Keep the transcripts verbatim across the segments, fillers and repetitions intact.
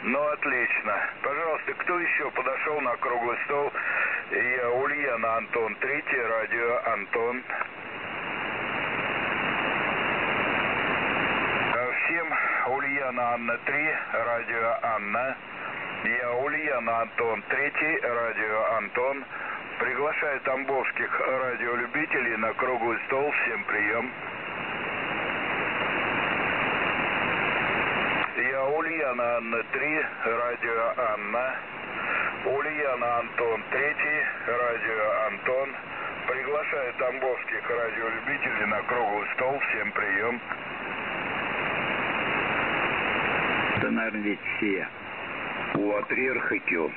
Ну, отлично. Пожалуйста, кто еще подошел на круглый стол? Я Ульяна Антон, третий, радио Антон. Всем Ульяна Анна три, радио Анна. Я Ульяна Антон третий, радио Антон. Приглашаю тамбовских радиолюбителей на круглый стол. Всем прием. Я Ульяна Анна три, радио Анна. Ульяна Антон третий, радио Антон. Приглашаю тамбовских радиолюбителей на круглый стол. Всем прием. Да, наверное, ведь все. У А3 эр ха кью.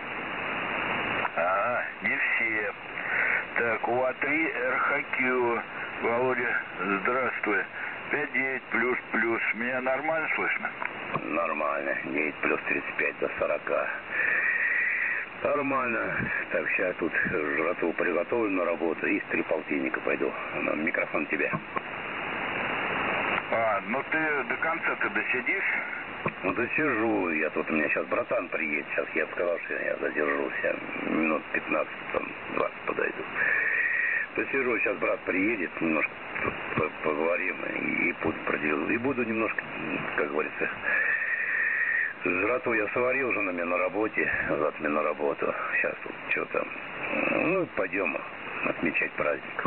А, не все. Так, у А3 эр ха кью. Володя, здравствуй. пять девять плюс плюс. Меня нормально слышно? Нормально. девять плюс тридцать пять до сорока. Нормально. Так, сейчас тут жратву приготовлю на работу и с три полтинника пойду. Микрофон тебе. А, ну ты до конца ты досидишь? Ну, досижу. Я тут, у меня сейчас братан приедет. Сейчас я сказал, что я задержусь. Я минут пятнадцать, там, двадцать подойду. Досижу. Сейчас брат приедет, немножко поговорим и буду проделывать. И буду немножко, как говорится, жратву я сварил уже на меня на работе. Завтра на работу. Сейчас тут что там. Ну, пойдем отмечать праздник.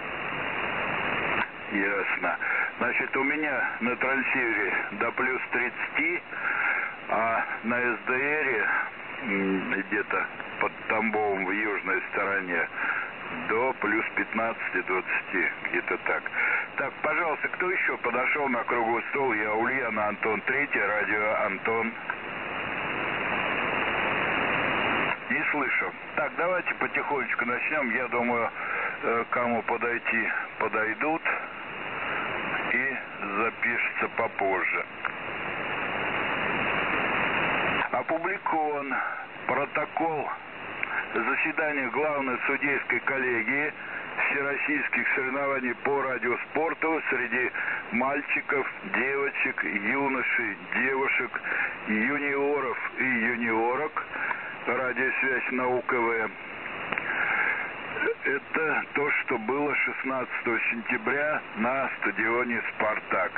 Ясно. Значит, у меня на трансивере до плюс тридцати, а на эс дэ эре где-то под Тамбовом в южной стороне до плюс пятнадцати-двадцати, где-то так. Так, пожалуйста, кто еще подошел на круглый стол? Я Ульяна Антон третий, радио Антон. Не слышу. Так, давайте потихонечку начнем. Я думаю, кому подойти, подойдут. И запишется попозже. Опубликован протокол заседания главной судейской коллегии всероссийских соревнований по радиоспорту среди мальчиков, девочек, юношей, девушек, юниоров и юниорок. Радиосвязь на У Ка В. Это то, что было шестнадцатого сентября на стадионе «Спартак».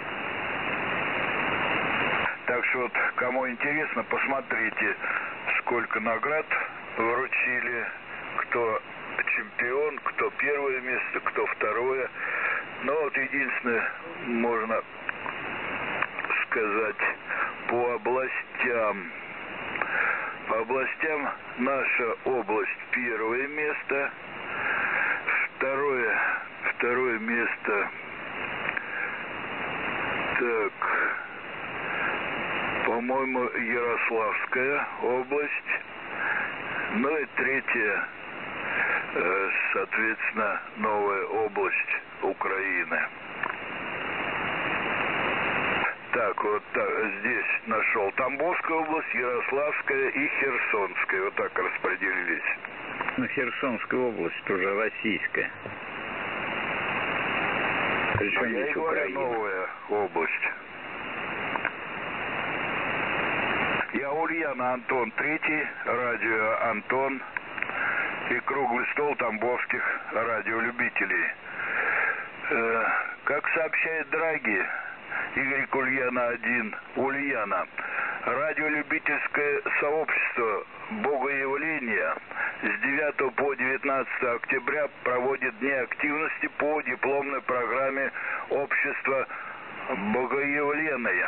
Так что вот, кому интересно, посмотрите, сколько наград вручили, кто чемпион, кто первое место, кто второе. Но вот единственное, можно сказать, по областям. По областям наша область первое место, второе, второе место, так, по-моему, Ярославская область, ну и третье, соответственно, новая область Украины. Так, вот так, здесь нашел Тамбовская область, Ярославская и Херсонская. Вот так распределились. Ну, Херсонская область тоже российская. Причем а я и говорю, новая область. Я Ульяна Антон третий, радио Антон и круглый стол тамбовских радиолюбителей. Э, как сообщает Драги, Игорь Ульяна один, Ульяна. Радиолюбительское сообщество Богоявления с девятого по девятнадцатое октября проводит дни активности по дипломной программе общества Богоявление.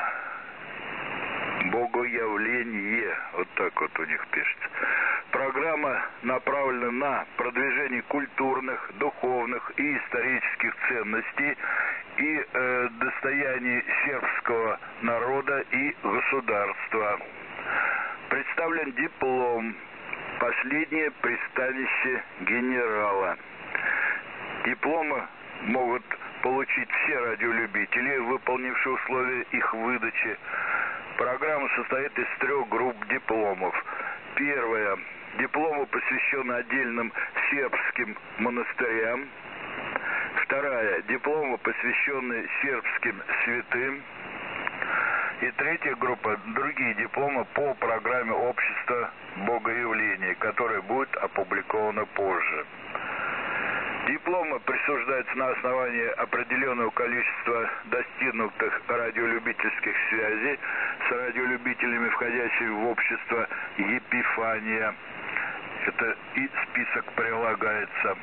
Богоявление. Вот так вот у них пишется. Программа направлена на продвижение культурных, духовных и исторических ценностей и э, достояний сербского народа и государства. Представлен диплом «Последнее пристанище генерала». Дипломы могут получить все радиолюбители, выполнившие условия их выдачи. Программа состоит из трех групп дипломов. Первая. Дипломы посвящены отдельным сербским монастырям. Вторая. Дипломы, посвященные сербским святым. И третья группа – другие дипломы по программе общества богоявлений, которая будет опубликована позже. Дипломы присуждаются на основании определенного количества достигнутых радиолюбительских связей с радиолюбителями, входящими в общество Епифания. Это и список прилагается.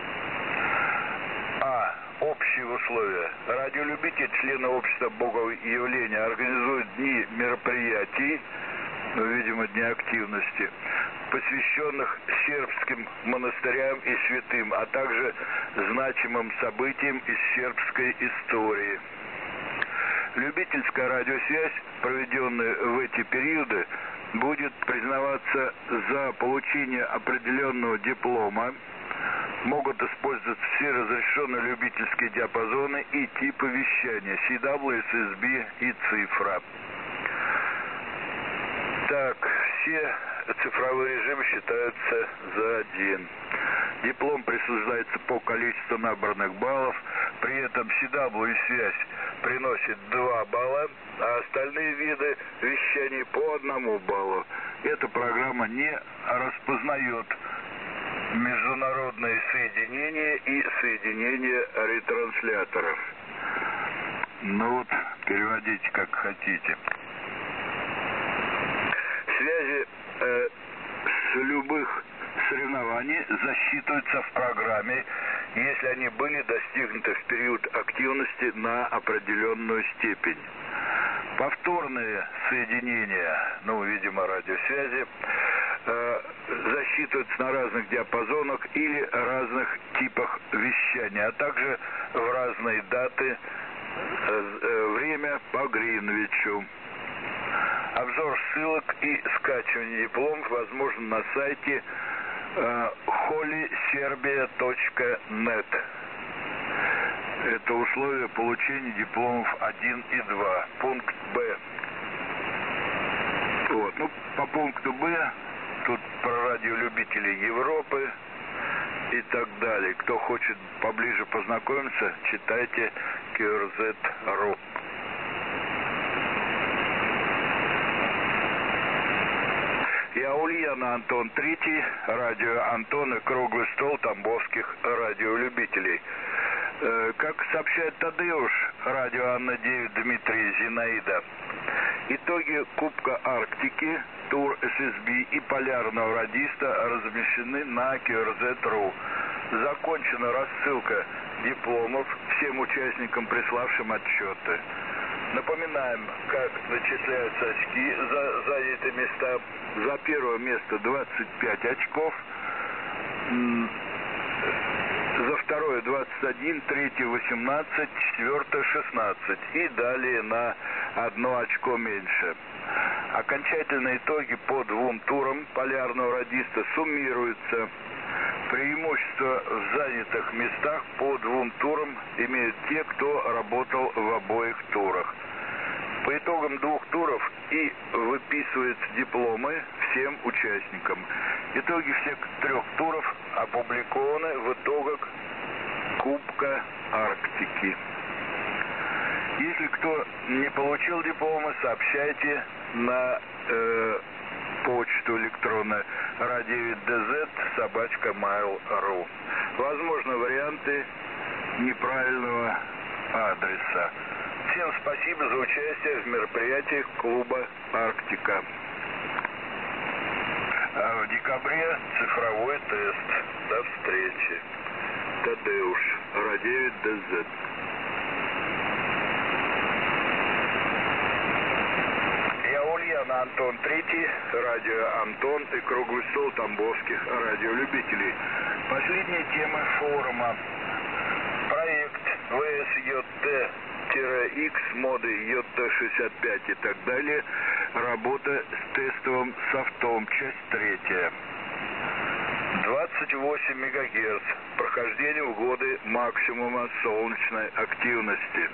А. Общие условия. Радиолюбители, члены общества богоявления, организуют дни мероприятий, ну, видимо, дни активности, посвященных сербским монастырям и святым, а также значимым событиям из сербской истории. Любительская радиосвязь, проведенная в эти периоды, будет признаваться за получение определенного диплома. Могут использоваться все разрешенные любительские диапазоны и типы вещания си дабл ю, эс эс би и цифра. Так, все цифровые режимы считаются за один. Диплом присуждается по количеству набранных баллов. При этом си дабл ю связь приносит два балла, а остальные виды вещаний по одному баллу. Эта программа не распознает международные соединения и соединения ретрансляторов. Ну вот, переводите как хотите. Связи э, с любых соревнований засчитываются в программе, если они были достигнуты в период активности на определенную степень. Повторные соединения, ну, видимо, радиосвязи, э, засчитываются на разных диапазонах или разных типах вещания, а также в разные даты, э, э, время по Гринвичу. Обзор ссылок и скачивание дипломов возможно на сайте э, холи сербия точка нет. Это условия получения дипломов один и два. Пункт Б. Вот. Ну, по пункту Б, тут про радиолюбителей Европы и так далее. Кто хочет поближе познакомиться, читайте кью эр зет точка ру. Я Ульяна Антон Третий, радио Антон и круглый стол тамбовских радиолюбителей. Э, как сообщает Тадеуш, радио Анна девять Дмитрий Зинаида, итоги Кубка Арктики, тур эс эс би и полярного радиста размещены на кью эр зет точка ру. Закончена рассылка дипломов всем участникам, приславшим отчеты. Напоминаем, как начисляются очки за занятые места. За первое место двадцать пять очков, за второе двадцать один, третье восемнадцать, четвертое шестнадцать и далее на одно очко меньше. Окончательные итоги по двум турам полярного радиста суммируются. Преимущество в занятых местах по двум турам имеют те, кто работал в обоих турах. По итогам двух туров и выписываются дипломы всем участникам. Итоги всех трех туров опубликованы в итогах Кубка Арктики. Если кто не получил дипломы, сообщайте на э, почту электронную радио дз собачка mail точка ру. Возможно, варианты неправильного адреса. Всем спасибо за участие в мероприятиях клуба «Арктика». А в декабре цифровой тест. До встречи. Тадеуш, радио ДЗ. Я Ульяна Антон Третий, радио Антон и круглый стол тамбовских радиолюбителей. Последние темы форума. Проект вэ эс ё тэ X, моды ё тэ шестьдесят пять и так далее. Работа с тестовым софтом. Часть третья. двадцать восемь мегагерц. Прохождение в годы максимума солнечной активности.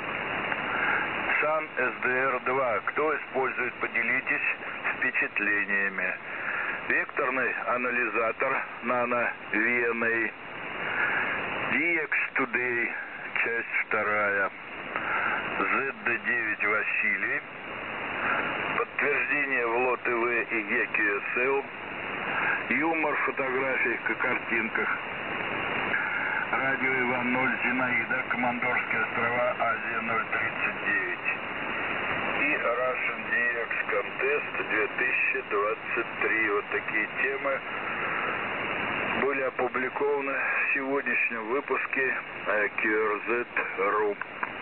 сан эс дэ эр два. Кто использует, поделитесь впечатлениями. Векторный анализатор Nano ви эн эй. ди экс Today. Часть вторая. зет девять Василий. Подтверждение в ЛО-ТВ и ГЕКЮСЛ. Юмор в фотографиях и картинках. Радио Иван ноль Зинаида, Командорские острова, Азия ноль тридцать девять. И Russian ди экс Contest две тысячи двадцать три. Вот такие темы были опубликованы в сегодняшнем выпуске кью эр зет точка ру.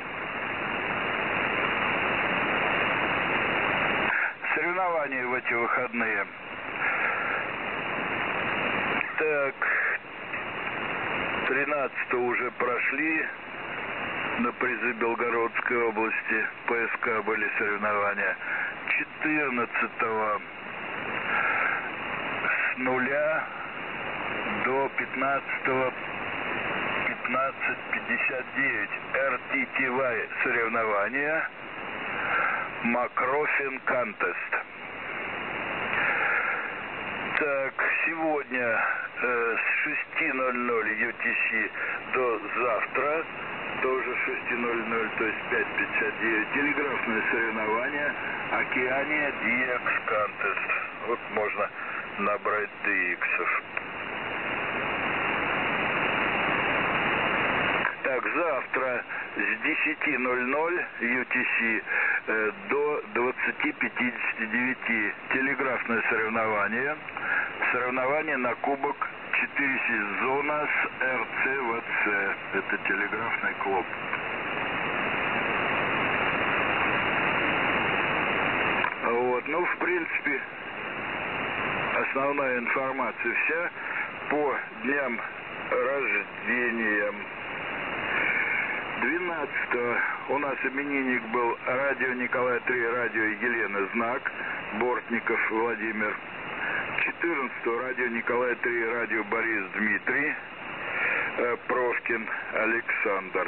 Соревнования в эти выходные. Так, тринадцатого уже прошли на призы Белгородской области, ПСК были соревнования. четырнадцатого с нуля до пятнадцатого пятнадцать пятьдесят девять эр ти ти вай соревнования, Макрофин Contest. Так, сегодня э, с шести ноль ноль ю ти си до завтра, тоже с шести ноль ноль, то есть пять пятьдесят девять, телеграфное соревнование Океания ди экс Contest. Вот можно набрать ди иксов. Так, завтра с десяти ноль ноль ю ти си э, до двадцати пятидесяти девяти телеграфное соревнование. Соревнование на кубок четыре сезона с эр цэ вэ цэ. Это телеграфный клуб. Вот, ну, в принципе, основная информация вся по дням рождения. двенадцатого у нас именинник был радио Николай три, радио Елена Знак, Бортников Владимир. четырнадцатого радио Николай три, радио Борис Дмитрий, э, Прошкин Александр.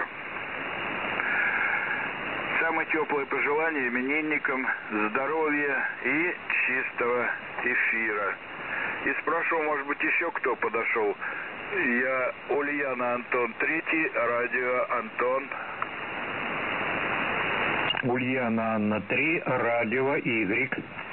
Самые теплые пожелания именинникам здоровья и чистого эфира. И спрошу, может быть, еще кто подошел? Я Ульяна Антон Третий, радио Антон. Ульяна Анна Три, радио Y.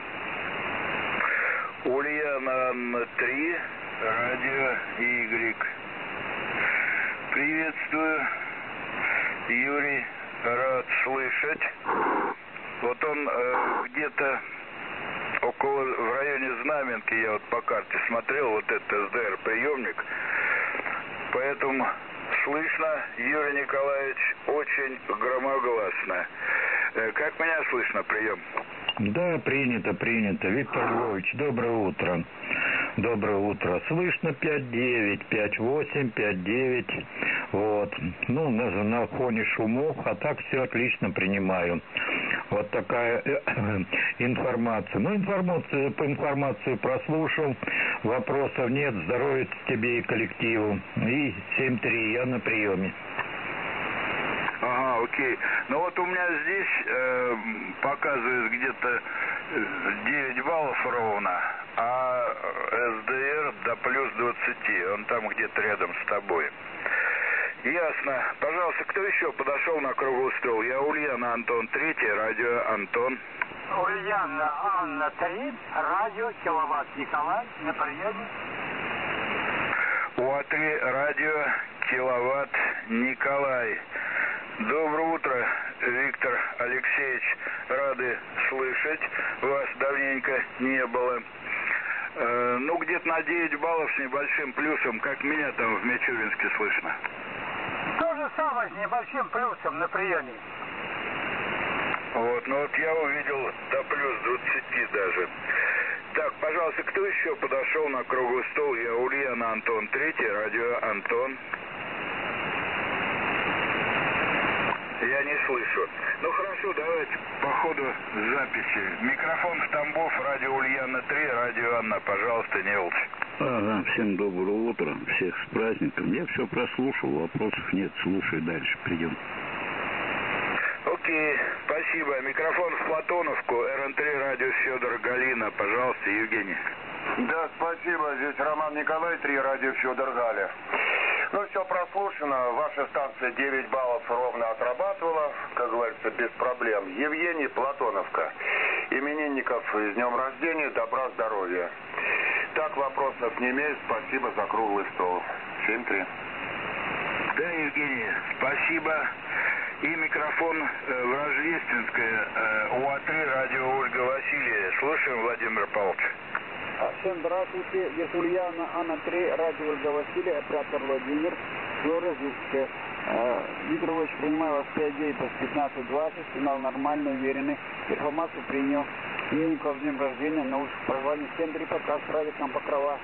Ульяна Анна Три, радио Y. Приветствую, Юрий, рад слышать. Вот он э, где-то около, в районе Знаменки, я вот по карте смотрел, вот этот эс дэ эр-приемник. Поэтому слышно, Юрий Николаевич, очень громогласно. Э, как меня слышно, прием? Да, принято, принято. Виктор Львович, доброе утро. Доброе утро. Слышно пять девять, пять восемь, пять девять. Вот. Ну, на, на фоне шумов, а так все отлично принимаю. Вот такая э, э, информация. Ну, информацию, по информации прослушал. Вопросов нет. Здоровья тебе и коллективу. И семь три, я на приеме. Ага, окей. Ну вот у меня здесь э, показывает где-то девять баллов ровно, а эс дэ эр до плюс двадцати. Он там где-то рядом с тобой. Ясно. Пожалуйста, кто еще подошел на круглый стол? Я Ульяна Антон Третий, радио Антон. Ульяна Анна Три, радио Киловатт Николай, на приеме. УА-три, радио Киловатт Николай. Доброе утро, Виктор Алексеевич. Рады слышать. Вас давненько не было. Э, ну, где-то на девять баллов с небольшим плюсом, как меня там в Мичуринске слышно. То же самое, с небольшим плюсом на приеме. Вот, ну вот я увидел до плюс двадцати даже. Так, пожалуйста, кто еще подошел на круглый стол? Я Ульяна Антон Третий, радио Антон. Я не слышу. Ну хорошо, давайте по ходу записи. Микрофон в Тамбов, радио Ульяна Три, радио Анна, пожалуйста, не волчь. Ага, всем доброе утро, всех с праздником. Я все прослушал, вопросов нет, слушай дальше, прием. Окей, спасибо. Микрофон в Платоновку, эр эн три, радио Федор Галина, пожалуйста, Евгений. Да, спасибо. Здесь Роман Николай, три, радио Федор Галя. Ну, все прослушано. Ваша станция девять баллов ровно отрабатывала, как говорится, без проблем. Евгений, Платоновка. Именинников с днем рождения, добра, здоровья. Так, вопросов не имею. Спасибо за круглый стол. семь три. Да, Евгений, спасибо. И микрофон э, в Рождественское, э, УА-три, радио Ольга Василия. Слушаем, Владимир Павлович. Всем здравствуйте. Здесь Ульяна, Ана-три, радио Ольга Василия, оператор Владимир, Флорезовская. Виктор Ильич, принимаю вас пять девять пятнадцать двадцать, сигнал нормальный, уверенный. Информацию принял. Именинников с днем рождения, на улице проживания семь три, подкаст радиком Покрова.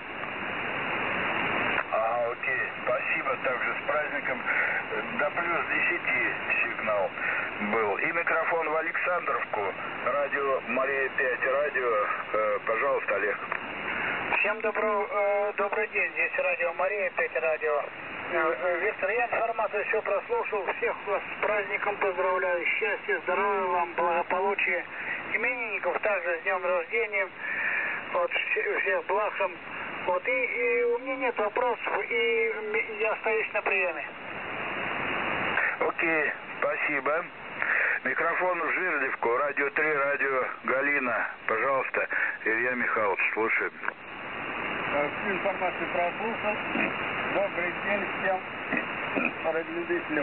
А, окей, спасибо, также с праздником. До плюс десяти сигнал был. И микрофон в Александровку, радио Мария пять, радио, э, пожалуйста, Олег. Всем добро, э, добрый день, здесь радио Мария пять, радио. Э, Виктор, я информацию все прослушал, всех вас с праздником поздравляю, счастья, здоровья вам, благополучия, именинников также с днем рождения, вот, всех благ. Вот, и, и у меня нет вопросов, и я остаюсь на приеме. Окей, спасибо. Микрофон в Жирдевку, радио три, радио Галина. Пожалуйста, Илья Михайлович, слушаем. Всю информацию прослушал. Добрый день всем радиослушателям.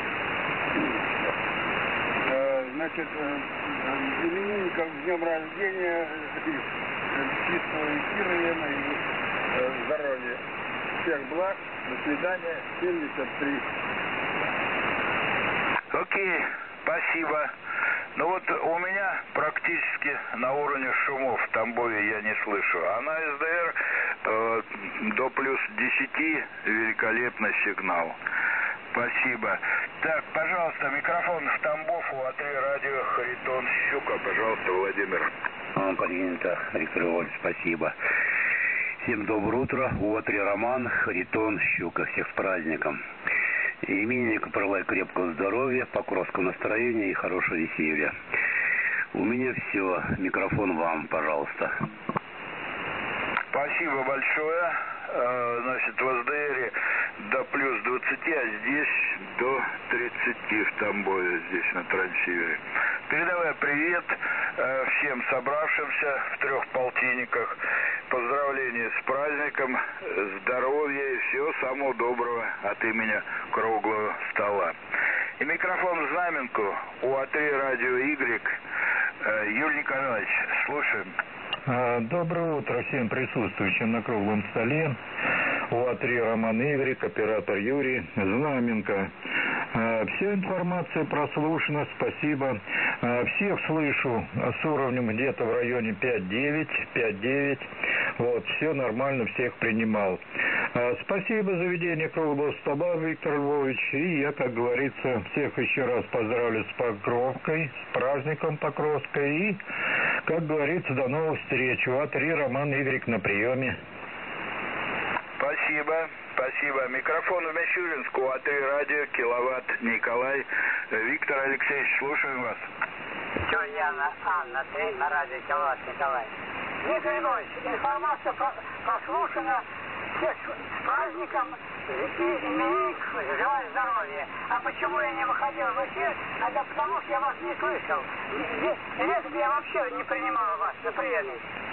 Значит, именинников с днем рождения, чистого эфира и здоровья. Всех благ, до свидания, семьдесят три. Окей, спасибо. Ну вот у меня практически на уровне шумов в Тамбове я не слышу. А на СДР э, до плюс десяти великолепный сигнал. Спасибо. Так, пожалуйста, микрофон в Тамбов, УА-три, радио Харитон Щука. Пожалуйста, Владимир. Принято, Виктор Иванович, спасибо. Всем доброе утро. УА-три Роман, Харитон Щука. Всех с праздником. Имениннику пожелаю крепкого здоровья, покровского настроения и хорошего веселья. У меня все. Микрофон вам, пожалуйста. Спасибо большое. Значит, в СДРе до плюс двадцати, а здесь до тридцати в Тамбове, здесь на Транссивере. Передавай привет всем собравшимся в трех полтинниках. Поздравления с праздником, здоровья и всего самого доброго от имени круглого стола. И микрофон в Знаменку, УА-три, радио Y. Юрий Николаевич, слушаем. Доброе утро всем присутствующим на круглом столе. УА-три Роман Игорь, оператор Юрий, Знаменка. Вся информация прослушана, спасибо. Всех слышу с уровнем где-то в районе пять девять, пять девять. Вот, все нормально, всех принимал. Спасибо за ведение круглого стола, Виктор Львович. И я, как говорится, всех еще раз поздравлю с Покровкой, с праздником Покровской. И, как говорится, до новых встреч. УА-три Роман Игорь на приеме. Спасибо, спасибо. Микрофон в Мичуринску, УА-три радио, киловатт Николай. Виктор Алексеевич, слушаем вас. Ульяна, Анна, три на радио киловатт Николай. Виктор Иванович, информация прослушана, всех с праздником, и именинников, желаю здоровья. А почему я не выходил в эфир? Это потому, что я вас не слышал. Если бы я вообще не принимал вас на приеме.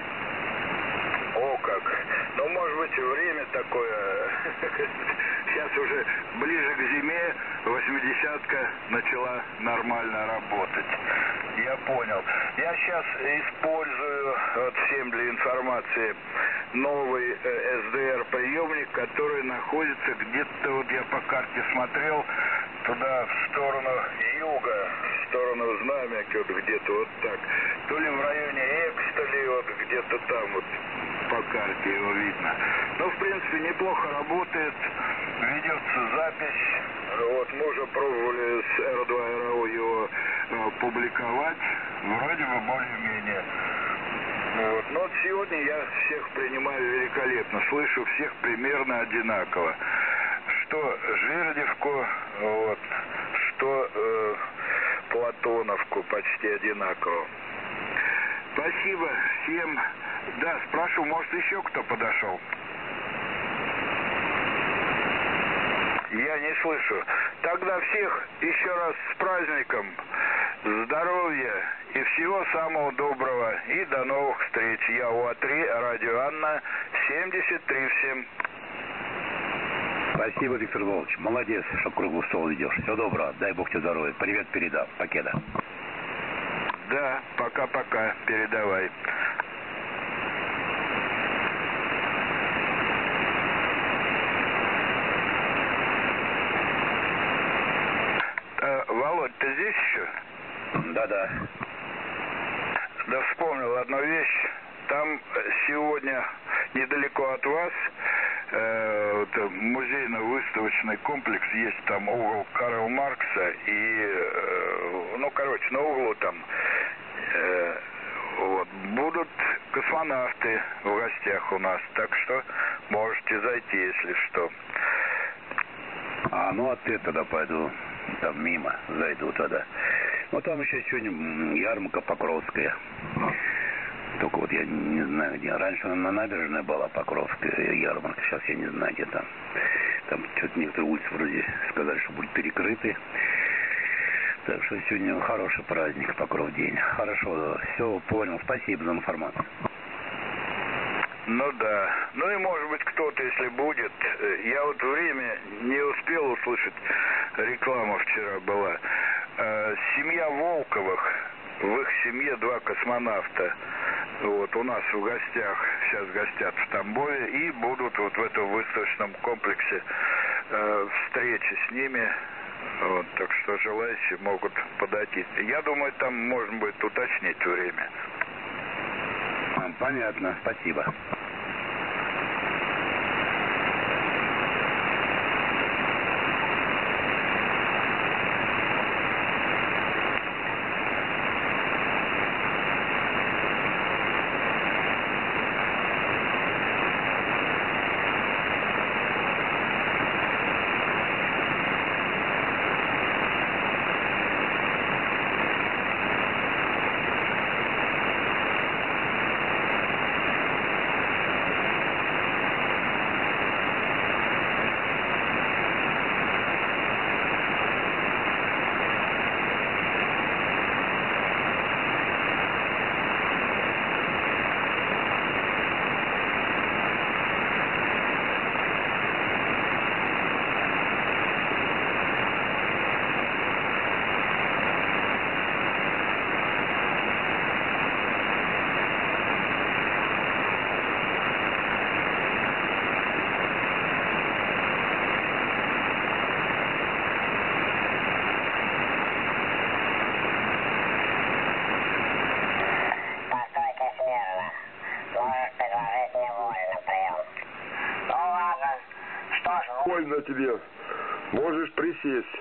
О как! Ну, может быть, время такое. Сейчас уже ближе к зиме восьмидесятка начала нормально работать. Я понял. Я сейчас использую вот всем для информации новый э, эс дэ эр-приемник, который находится где-то, вот я по карте смотрел, туда, в сторону юга, в сторону Знамяки, вот где-то вот так. То ли в районе Экс, то ли вот где-то там вот по карте его видно. Но, в принципе, неплохо работает, ведется запись. Вот, мы уже пробовали с эр два эр о его э, публиковать, вроде бы более-менее. Вот. Но вот сегодня я всех принимаю великолепно, слышу всех примерно одинаково. Что Жирдевку, вот, что э, Платоновку почти одинаково. Спасибо всем. Да, спрашиваю, может еще кто подошел? Я не слышу. Тогда всех еще раз с праздником, здоровья и всего самого доброго. И до новых встреч. Я УА-три, радио Анна, семьдесят три всем. Спасибо, Виктор Львович. Молодец, что круглый стол ведешь. Всего доброго. Дай Бог тебе здоровья. Привет передам. Покеда. Да, пока-пока. Передавай. Володь, ты здесь еще? Да-да. Да вспомнил одну вещь. Там сегодня недалеко от вас э, вот, музейно-выставочный комплекс есть, там угол Карла Маркса и, э, ну, короче, на углу там э, вот, будут космонавты в гостях у нас, так что можете зайти, если что. А, ну, а ты тогда пойду там мимо, зайду тогда. Ну, там еще сегодня ярмарка Покровская. Только вот я не знаю, где. Раньше на набережной была Покровская ярмарка, сейчас я не знаю, где там. Там что-то некоторые улицы вроде сказали, что будут перекрыты. Так что сегодня хороший праздник, Покров день. Хорошо, все, понял. Спасибо за информацию. Ну да. Ну и может быть кто-то, если будет. Я вот время не успел услышать, реклама вчера была. Семья Волковых, в их семье два космонавта. Вот у нас в гостях, сейчас гостят в Тамбове и будут вот в этом выставочном комплексе э, встречи с ними. Вот, так что желающие могут подойти. Я думаю, там можно будет уточнить время. Понятно, спасибо. Вольно тебе. Можешь присесть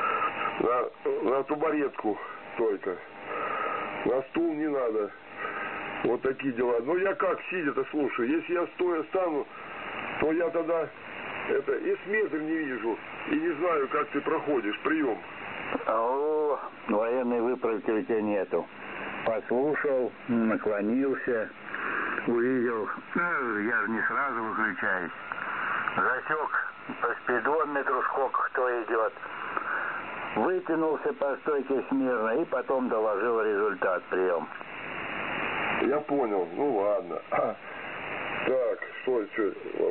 на, на тубаретку только. На стул не надо. Вот такие дела. Ну я как сидя-то слушаю. Если я стоя стану, то я тогда это и с метра не вижу. И не знаю, как ты проходишь прием. О, военной выправки у тебя нету. Послушал, наклонился, увидел. Ну, я же не сразу выключаюсь. Засек по спидометру, кто идет. Вытянулся по стойке смирно и потом доложил результат прием. Я понял. Ну ладно. Так, что, что?